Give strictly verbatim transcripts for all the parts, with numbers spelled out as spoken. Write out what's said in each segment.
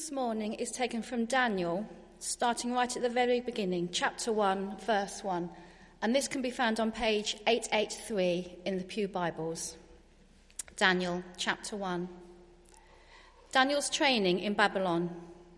this morning is taken from Daniel, starting right at the very beginning, chapter one, verse one. And this can be found on page eight eighty-three in the Pew Bibles. Daniel, chapter one. Daniel's training in Babylon.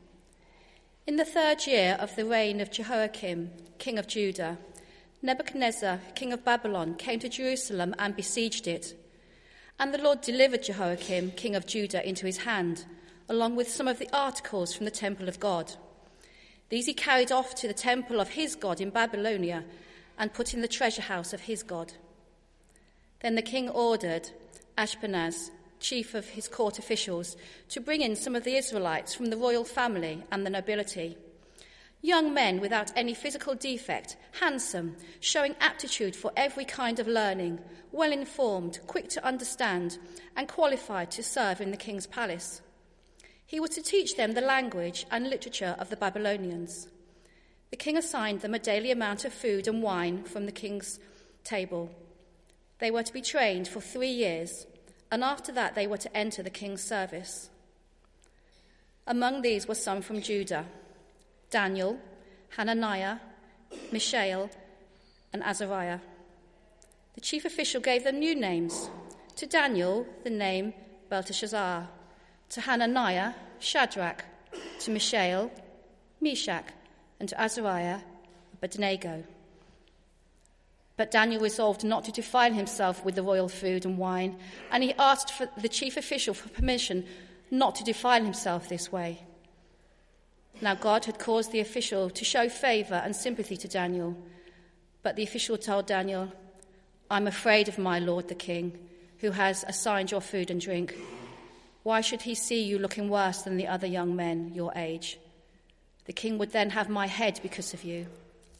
In the third year of the reign of Jehoiakim, king of Judah, Nebuchadnezzar, king of Babylon, came to Jerusalem and besieged it. And the Lord delivered Jehoiakim, king of Judah, into his hand, along with some of the articles from the temple of God. These he carried off to the temple of his God in Babylonia and put in the treasure house of his God. Then the king ordered Ashpenaz, chief of his court officials, to bring in some of the Israelites from the royal family and the nobility. Young men without any physical defect, handsome, showing aptitude for every kind of learning, well-informed, quick to understand, and qualified to serve in the king's palace. He was to teach them the language and literature of the Babylonians. The king assigned them a daily amount of food and wine from the king's table. They were to be trained for three years, and after that they were to enter the king's service. Among these were some from Judah: Daniel, Hananiah, Mishael, and Azariah. The chief official gave them new names. To Daniel, the name Belteshazzar. To Hananiah, Shadrach. To Mishael, Meshach. And to Azariah, Abednego. But Daniel resolved not to defile himself with the royal food and wine, and he asked for the chief official for permission not to defile himself this way. Now God had caused the official to show favour and sympathy to Daniel, but the official told Daniel, "I'm afraid of my lord the king, who has assigned your food and drink. Why should he see you looking worse than the other young men your age? The king would then have my head because of you."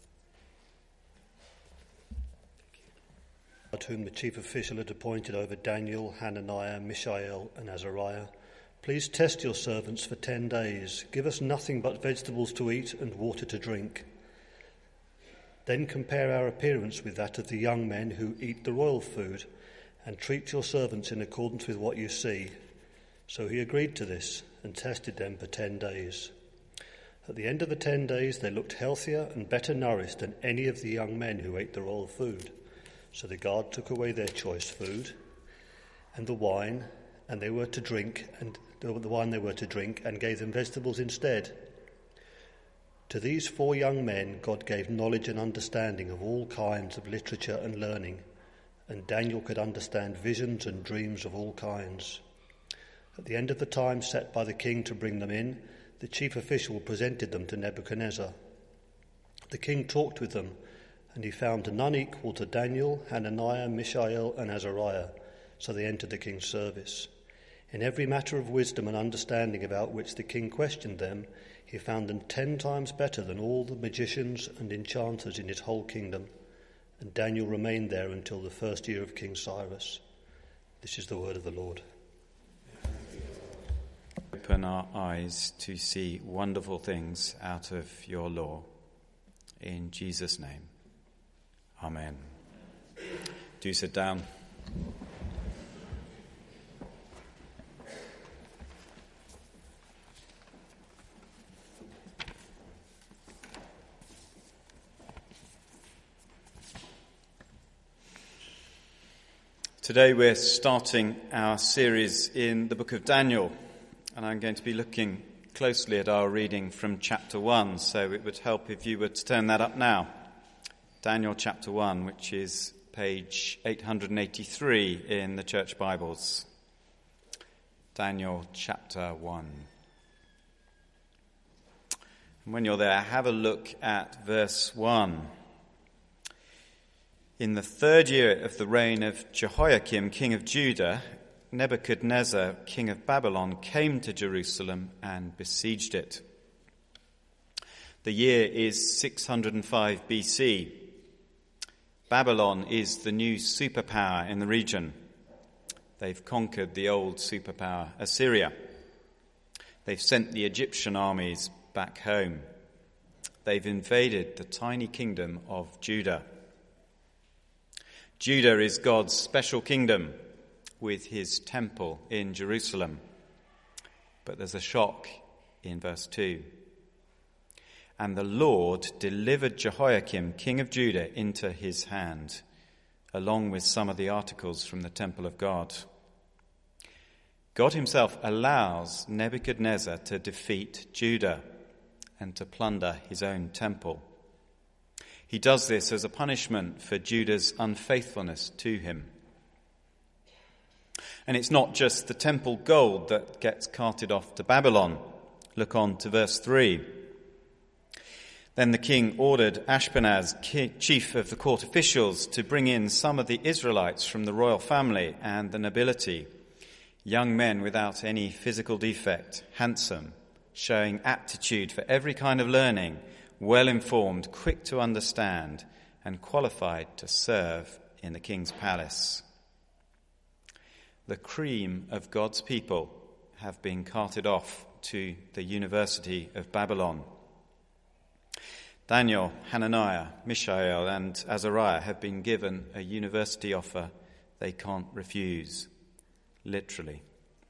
At whom the chief official had appointed over Daniel, Hananiah, Mishael, and Azariah, "Please test your servants for ten days. Give us nothing but vegetables to eat and water to drink. Then compare our appearance with that of the young men who eat the royal food, and treat your servants in accordance with what you see." So he agreed to this and tested them for ten days. At the end of the ten days, they looked healthier and better nourished than any of the young men who ate the royal food. So the guard took away their choice food and the wine, and they were to drink, and the wine they were to drink, and gave them vegetables instead. To these four young men, God gave knowledge and understanding of all kinds of literature and learning, and Daniel could understand visions and dreams of all kinds. At the end of the time set by the king to bring them in, the chief official presented them to Nebuchadnezzar. The king talked with them, and he found none equal to Daniel, Hananiah, Mishael, and Azariah, so they entered the king's service. In every matter of wisdom and understanding about which the king questioned them, he found them ten times better than all the magicians and enchanters in his whole kingdom, and Daniel remained there until the first year of King Cyrus. This is the word of the Lord. Open our eyes to see wonderful things out of your law. In Jesus' name, amen. Do sit down. Today we're starting our series in the book of Daniel, and I'm going to be looking closely at our reading from chapter one, so it would help if you were to turn that up now. Daniel chapter one, which is page eight eighty-three in the Church Bibles. Daniel chapter one. And when you're there, have a look at verse one. In the third year of the reign of Jehoiakim, king of Judah, Nebuchadnezzar, king of Babylon, came to Jerusalem and besieged it. The year is six hundred five B C. Babylon is the new superpower in the region. They've conquered the old superpower, Assyria. They've sent the Egyptian armies back home. They've invaded the tiny kingdom of Judah. Judah is God's special kingdom with his temple in Jerusalem. But there's a shock in verse two. And the Lord delivered Jehoiakim, king of Judah, into his hand, along with some of the articles from the temple of God. God himself allows Nebuchadnezzar to defeat Judah and to plunder his own temple. He does this as a punishment for Judah's unfaithfulness to him. And it's not just the temple gold that gets carted off to Babylon. Look on to verse three. Then the king ordered Ashpenaz, chief of the court officials, to bring in some of the Israelites from the royal family and the nobility, young men without any physical defect, handsome, showing aptitude for every kind of learning, well-informed, quick to understand, and qualified to serve in the king's palace. The cream of God's people have been carted off to the University of Babylon. Daniel, Hananiah, Mishael, and Azariah have been given a university offer they can't refuse, literally.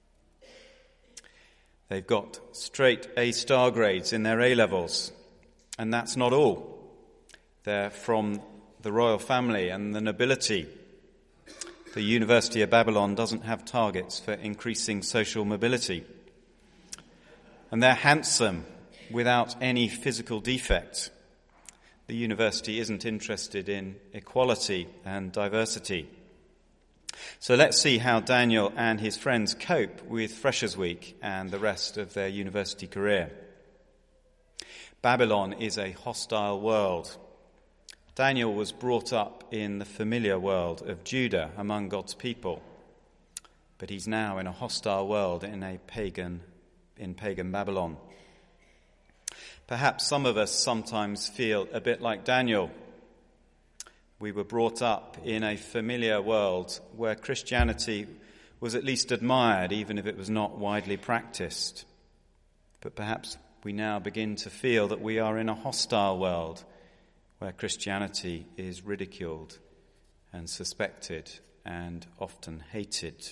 They've got straight A-star grades in their A-levels, and that's not all. They're from the royal family and the nobility. The University of Babylon doesn't have targets for increasing social mobility. And they're handsome without any physical defect. The university isn't interested in equality and diversity. So let's see how Daniel and his friends cope with Freshers' Week and the rest of their university career. Babylon is a hostile world. Daniel was brought up in the familiar world of Judah among God's people, but he's now in a hostile world in a pagan, in pagan Babylon. Perhaps some of us sometimes feel a bit like Daniel. We were brought up in a familiar world where Christianity was at least admired, even if it was not widely practiced. But perhaps we now begin to feel that we are in a hostile world where Christianity is ridiculed and suspected and often hated.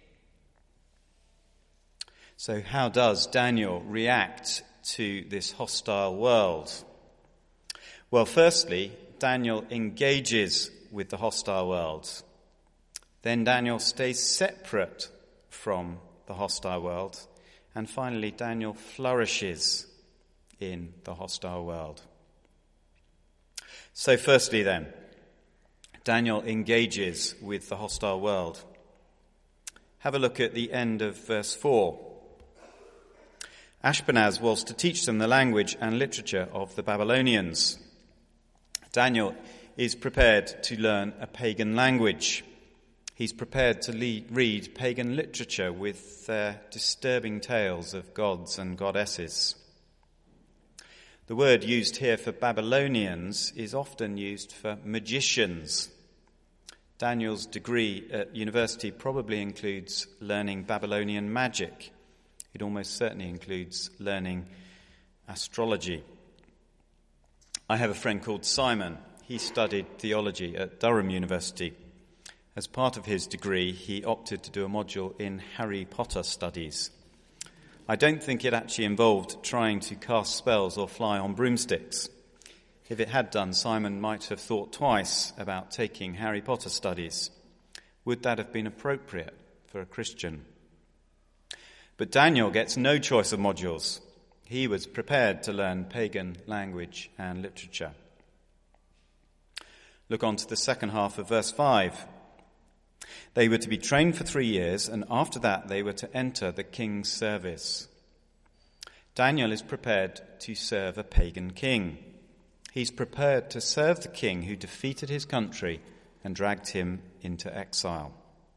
So how does Daniel react to this hostile world? Well, firstly, Daniel engages with the hostile world. Then Daniel stays separate from the hostile world. And finally, Daniel flourishes in the hostile world. So firstly then, Daniel engages with the hostile world. Have a look at the end of verse four. Ashpenaz was to teach them the language and literature of the Babylonians. Daniel is prepared to learn a pagan language. He's prepared to lead, read pagan literature with their disturbing tales of gods and goddesses. The word used here for Babylonians is often used for magicians. Daniel's degree at university probably includes learning Babylonian magic. It almost certainly includes learning astrology. I have a friend called Simon. He studied theology at Durham University. As part of his degree, he opted to do a module in Harry Potter studies. I don't think it actually involved trying to cast spells or fly on broomsticks. If it had done, Simon might have thought twice about taking Harry Potter studies. Would that have been appropriate for a Christian? But Daniel gets no choice of modules. He was prepared to learn pagan language and literature. Look on to the second half of verse five. They were to be trained for three years, and after that they were to enter the king's service. Daniel is prepared to serve a pagan king. He's prepared to serve the king who defeated his country and dragged him into exile.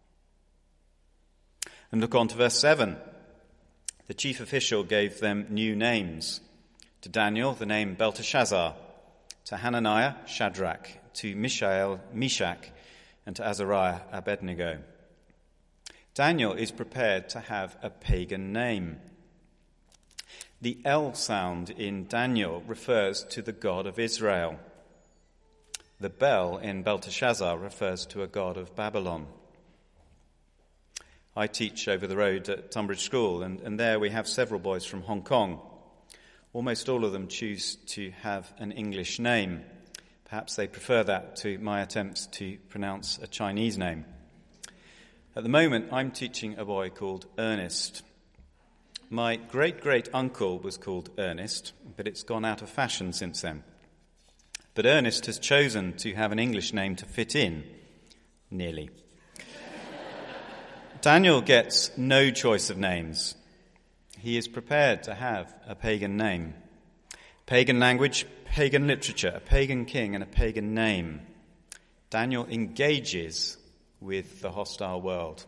And look on to verse seven. The chief official gave them new names. To Daniel, the name Belteshazzar. To Hananiah, Shadrach. To Mishael, Meshach. And to Azariah, Abednego. Daniel is prepared to have a pagan name. The L sound in Daniel refers to the God of Israel. The Bel in Belteshazzar refers to a god of Babylon. I teach over the road at Tunbridge School, and, and there we have several boys from Hong Kong. Almost all of them choose to have an English name. Perhaps they prefer that to my attempts to pronounce a Chinese name. At the moment, I'm teaching a boy called Ernest. My great-great-uncle was called Ernest, but it's gone out of fashion since then. But Ernest has chosen to have an English name to fit in, nearly. Daniel gets no choice of names. He is prepared to have a pagan name. Pagan language, pagan literature, a pagan king and a pagan name. Daniel engages with the hostile world.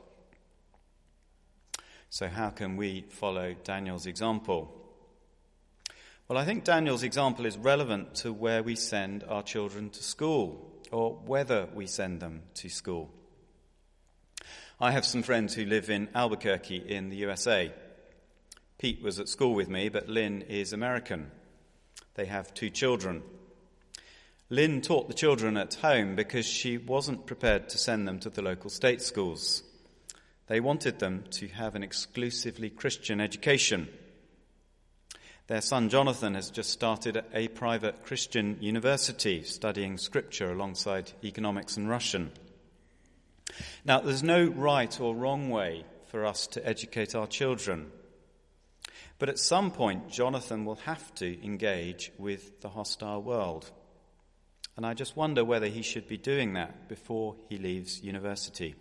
So how can we follow Daniel's example? Well, I think Daniel's example is relevant to where we send our children to school, or whether we send them to school. I have some friends who live in Albuquerque in the U S A. Pete was at school with me, but Lynn is American. They have two children. Lynn taught the children at home because she wasn't prepared to send them to the local state schools. They wanted them to have an exclusively Christian education. Their son Jonathan has just started a private Christian university studying scripture alongside economics and Russian. Now, there's no right or wrong way for us to educate our children. But at some point, Jonathan will have to engage with the hostile world. And I just wonder whether he should be doing that before he leaves university.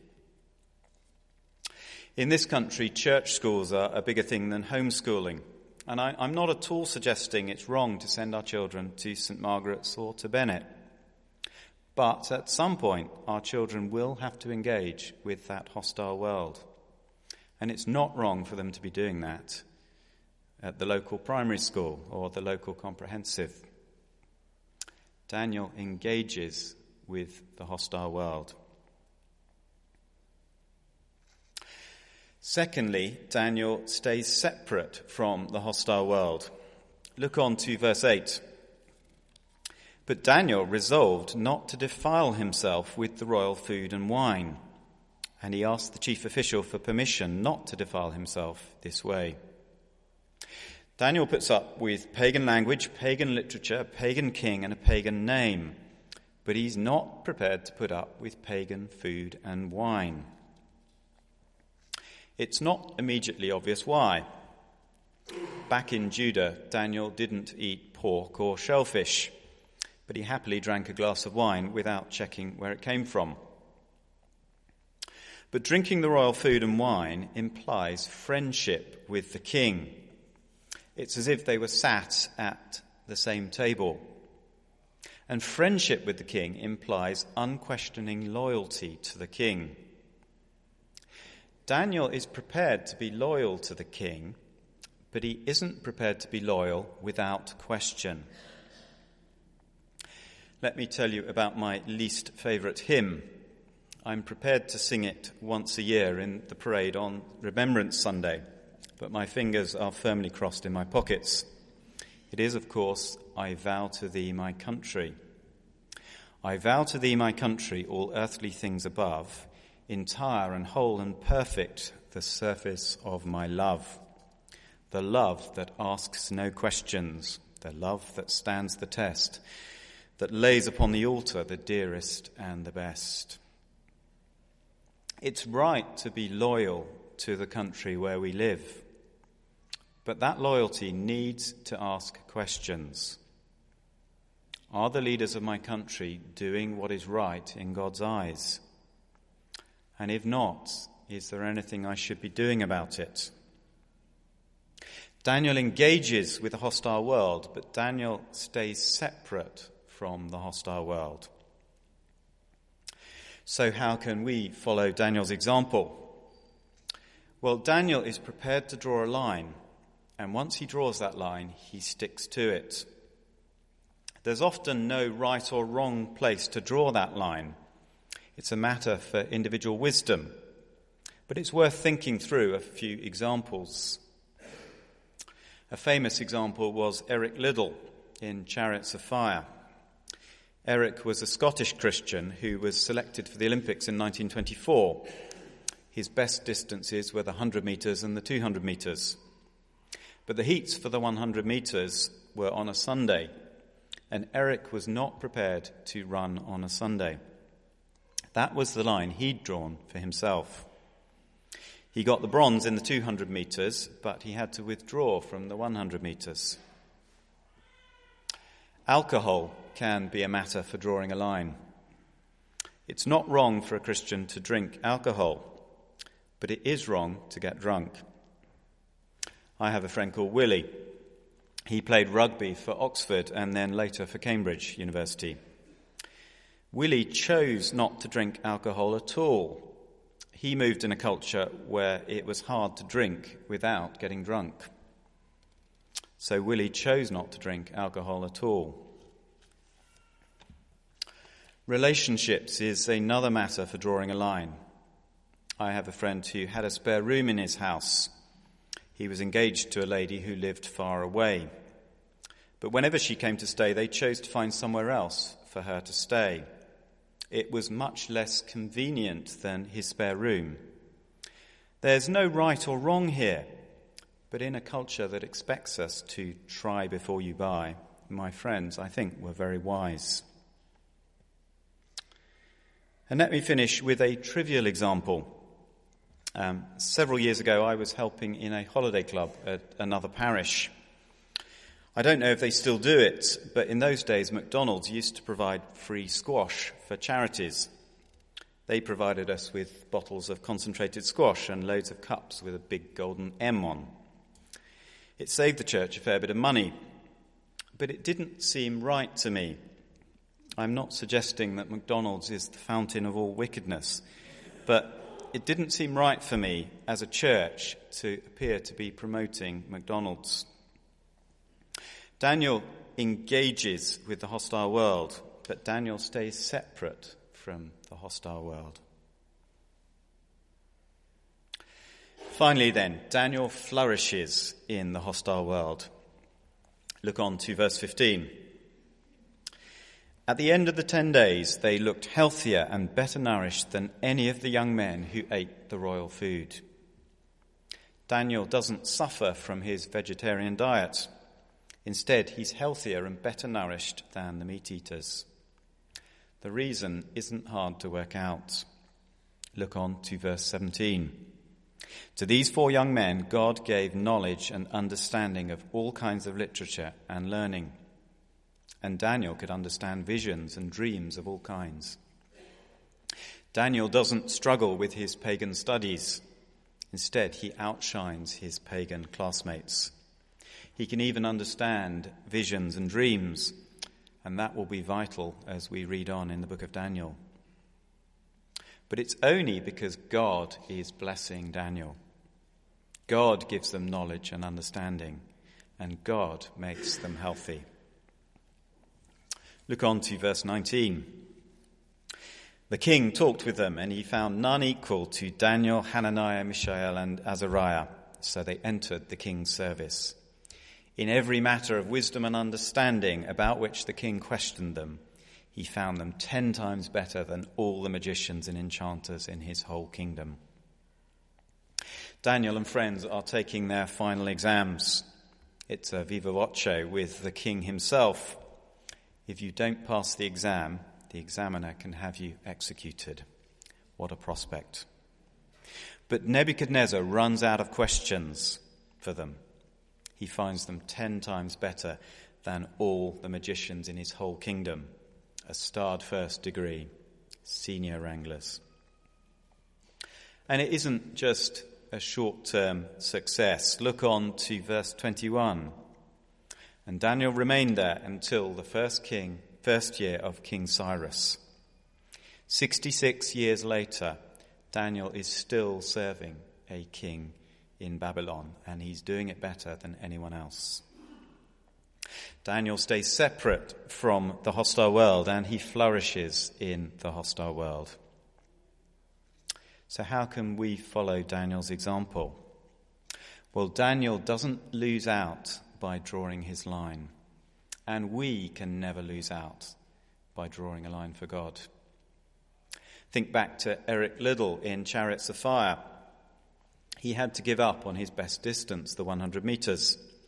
In this country, church schools are a bigger thing than homeschooling. And I, I'm not at all suggesting it's wrong to send our children to Saint Margaret's or to Bennett. But at some point, our children will have to engage with that hostile world. And it's not wrong for them to be doing that at the local primary school or the local comprehensive. Daniel engages with the hostile world. Secondly, Daniel stays separate from the hostile world. Look on to verse eight. But Daniel resolved not to defile himself with the royal food and wine, and he asked the chief official for permission not to defile himself this way. Daniel puts up with pagan language, pagan literature, a pagan king, and a pagan name, but he's not prepared to put up with pagan food and wine. It's not immediately obvious why. Back in Judah, Daniel didn't eat pork or shellfish, but he happily drank a glass of wine without checking where it came from. But drinking the royal food and wine implies friendship with the king. It's as if they were sat at the same table. And friendship with the king implies unquestioning loyalty to the king. Daniel is prepared to be loyal to the king, but he isn't prepared to be loyal without question. Let me tell you about my least favourite hymn. I'm prepared to sing it once a year in the parade on Remembrance Sunday, but my fingers are firmly crossed in my pockets. It is, of course, I vow to thee, my country. I vow to thee, my country, all earthly things above, entire and whole and perfect the surface of my love, the love that asks no questions, the love that stands the test, that lays upon the altar the dearest and the best. It's right to be loyal to the country where we live, but that loyalty needs to ask questions. Are the leaders of my country doing what is right in God's eyes? And if not, is there anything I should be doing about it? Daniel engages with the hostile world, but Daniel stays separate from the hostile world. So how can we follow Daniel's example? Well, Daniel is prepared to draw a line, and once he draws that line, he sticks to it. There's often no right or wrong place to draw that line. It's a matter for individual wisdom, but it's worth thinking through a few examples. A famous example was Eric Liddell in Chariots of Fire. Eric was a Scottish Christian who was selected for the Olympics in nineteen twenty-four. His best distances were the one hundred metres and the two hundred metres. But the heats for the one hundred metres were on a Sunday, and Eric was not prepared to run on a Sunday. That was the line he'd drawn for himself. He got the bronze in the two hundred metres, but he had to withdraw from the one hundred metres. Alcohol can be a matter for drawing a line. It's not wrong for a Christian to drink alcohol, but it is wrong to get drunk. I have a friend called Willie. He played rugby for Oxford and then later for Cambridge University. Willie chose not to drink alcohol at all. He moved in a culture where it was hard to drink without getting drunk. So Willie chose not to drink alcohol at all. Relationships is another matter for drawing a line. I have a friend who had a spare room in his house. He was engaged to a lady who lived far away. But whenever she came to stay, they chose to find somewhere else for her to stay. It was much less convenient than his spare room. There's no right or wrong here, but in a culture that expects us to try before you buy, my friends, I think, were very wise. And let me finish with a trivial example. Um, several years ago, I was helping in a holiday club at another parish. I don't know if they still do it, but in those days, McDonald's used to provide free squash for charities. They provided us with bottles of concentrated squash and loads of cups with a big golden M on. It saved the church a fair bit of money, but it didn't seem right to me. I'm not suggesting that McDonald's is the fountain of all wickedness, but it didn't seem right for me as a church to appear to be promoting McDonald's. Daniel engages with the hostile world, but Daniel stays separate from the hostile world. Finally then, Daniel flourishes in the hostile world. Look on to verse fifteen. At the end of the ten days, they looked healthier and better nourished than any of the young men who ate the royal food. Daniel doesn't suffer from his vegetarian diet. Instead, he's healthier and better nourished than the meat-eaters. The reason isn't hard to work out. Look on to verse seventeen. To these four young men, God gave knowledge and understanding of all kinds of literature and learning. And Daniel could understand visions and dreams of all kinds. Daniel doesn't struggle with his pagan studies. Instead, he outshines his pagan classmates. He can even understand visions and dreams, and that will be vital as we read on in the book of Daniel. But it's only because God is blessing Daniel. God gives them knowledge and understanding, and God makes them healthy. Look on to verse nineteen. The king talked with them, and he found none equal to Daniel, Hananiah, Mishael, and Azariah. So they entered the king's service. In every matter of wisdom and understanding about which the king questioned them, he found them ten times better than all the magicians and enchanters in his whole kingdom. Daniel and friends are taking their final exams. It's a viva voce with the king himself. If you don't pass the exam, the examiner can have you executed. What a prospect. But Nebuchadnezzar runs out of questions for them. He finds them ten times better than all the magicians in his whole kingdom. A starred first degree, senior wranglers. And it isn't just a short-term success. Look on to verse twenty-one. And Daniel remained there until the first king, first year of King Cyrus. Sixty-six years later, Daniel is still serving a king in Babylon, and he's doing it better than anyone else. Daniel stays separate from the hostile world, and he flourishes in the hostile world. So how can we follow Daniel's example? Well, Daniel doesn't lose out by drawing his line, and we can never lose out by drawing a line for God. Think back to Eric Liddell in Chariots of Fire. He had to give up on his best distance, the one hundred metres.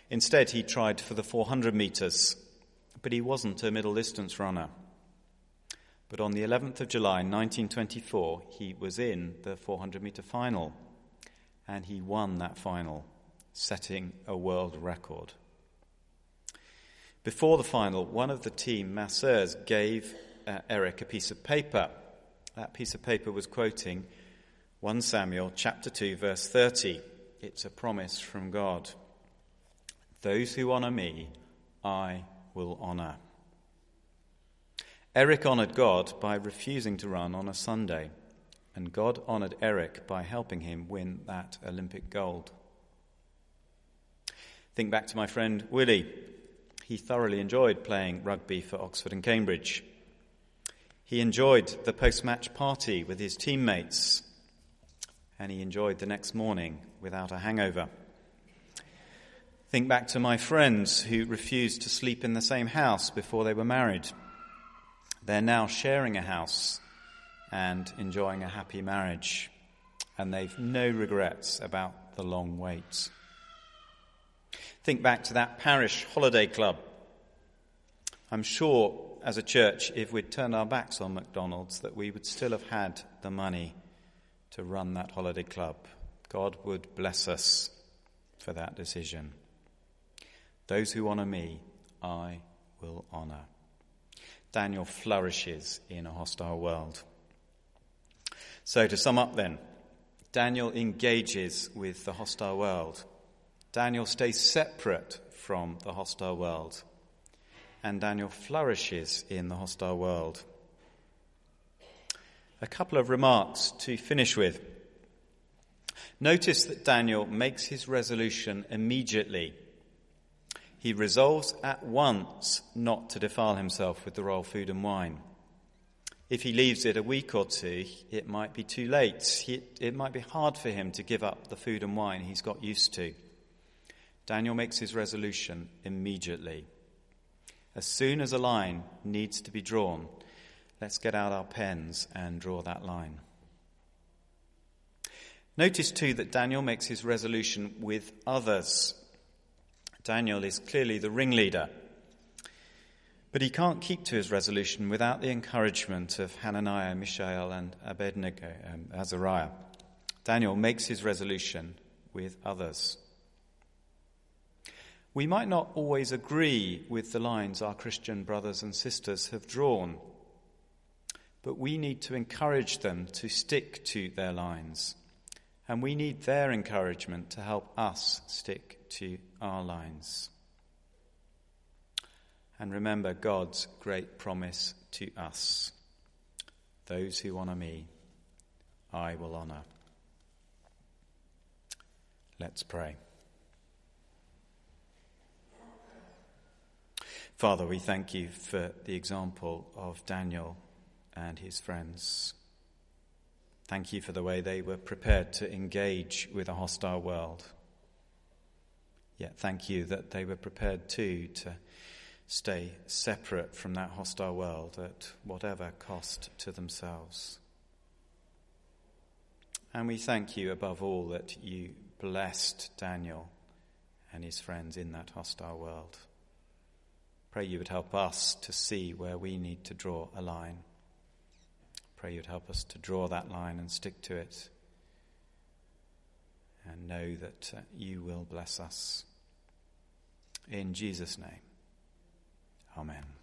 Instead, he tried for the four hundred metres, but he wasn't a middle distance runner. But on the eleventh of July nineteen twenty-four, he was in the four hundred metre final, and he won that final, setting a world record. Before the final, one of the team masseurs gave uh, Eric a piece of paper. That piece of paper was quoting First Samuel chapter two, verse thirty. It's a promise from God. Those who honour me, I will honour. Eric honoured God by refusing to run on a Sunday, and God honoured Eric by helping him win that Olympic gold. Think back to my friend Willie. He thoroughly enjoyed playing rugby for Oxford and Cambridge. He enjoyed the post-match party with his teammates, and he enjoyed the next morning without a hangover. Think back to my friends who refused to sleep in the same house before they were married. They're now sharing a house and enjoying a happy marriage, and they've no regrets about the long wait. Think back to that parish holiday club. I'm sure as a church, if we'd turned our backs on McDonald's, that we would still have had the money to run that holiday club. God would bless us for that decision. Those who honour me, I will honour. Daniel flourishes in a hostile world. So to sum up then, Daniel engages with the hostile world. Daniel stays separate from the hostile world. And Daniel flourishes in the hostile world. A couple of remarks to finish with. Notice that Daniel makes his resolution immediately. He resolves at once not to defile himself with the royal food and wine. If he leaves it a week or two, it might be too late. He, it might be hard for him to give up the food and wine he's got used to. Daniel makes his resolution immediately. As soon as a line needs to be drawn, let's get out our pens and draw that line. Notice too that Daniel makes his resolution with others. Daniel is clearly the ringleader, but he can't keep to his resolution without the encouragement of Hananiah, Mishael, and Abednego, um, Azariah. Daniel makes his resolution with others. We might not always agree with the lines our Christian brothers and sisters have drawn, but we need to encourage them to stick to their lines, and we need their encouragement to help us stick to our lines. And remember God's great promise to us. Those who honour me, I will honour. Let's pray. Father, we thank you for the example of Daniel and his friends. Thank you for the way they were prepared to engage with a hostile world. Yet thank you that they were prepared too to stay separate from that hostile world at whatever cost to themselves. And we thank you above all that you blessed Daniel and his friends in that hostile world. Pray you would help us to see where we need to draw a line. Pray you'd help us to draw that line and stick to it, and know that uh, you will bless us. In Jesus' name, amen.